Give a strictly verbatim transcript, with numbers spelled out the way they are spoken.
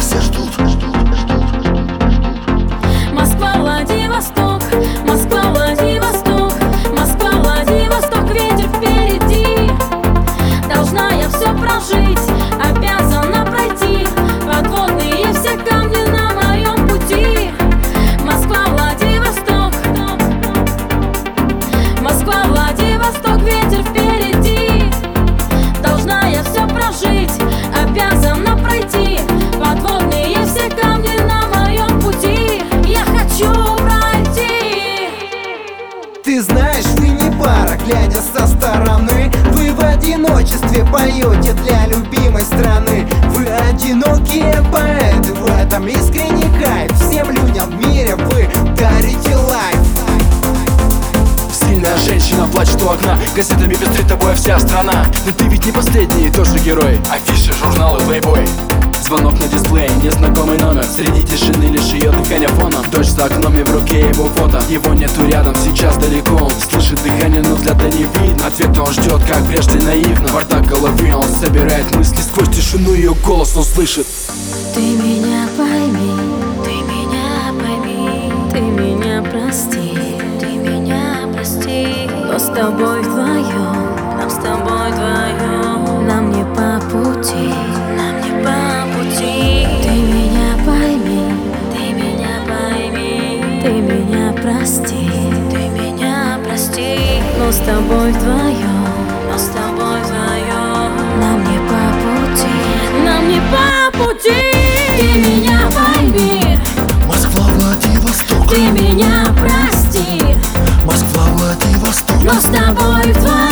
все ждут. Москва, Владивосток, Москва, Владивосток, Москва, Владивосток, ветер впереди. Должна я все прожить, обязана пройти подводные все камни на моем пути. Москва, Владивосток, Москва, Владивосток, ветер впереди. Должна я все прожить, обязана пройти подводные все камни на моем пути. Я хочу пройти. Ты знаешь, вы не пара, глядя со стороны. Вы в одиночестве поете для любимой страны. Вы одинокие поэты, в этом искренний кайф. Всем людям в мире вы дарите лайф. Сильная женщина плачет у окна, газетами пестрит тобой вся страна. Но ты ведь не последний, тоже герой. Афиши, журналы, плейбой. Звонок на дисплее, незнакомый номер. Среди тишины лишь ее дыхание фоном. Дождь за окном и в руке его фото. Его нету рядом, сейчас далеко. Он слышит дыхание, но взгляда не видно. Ответа он ждет, как прежде наивно. В ртах головы он собирает мысли. Сквозь тишину ее голос он слышит. Ты меня пойми, ты меня пойми, ты меня прости, ты меня прости. Но с тобой вдвоем, нам с тобой вдвоем, нам не по пути, нам не по пути. Ты меня пойми, ты меня пойми, ты меня прости, ты меня прости. Но с тобой вдвоем, но с тобой вдвоем, нам не по пути, нам не по пути. Ты меня пойми, Москва, Владивосток, ты меня прости. Москва, Владивосток. Но с тобой вдвоем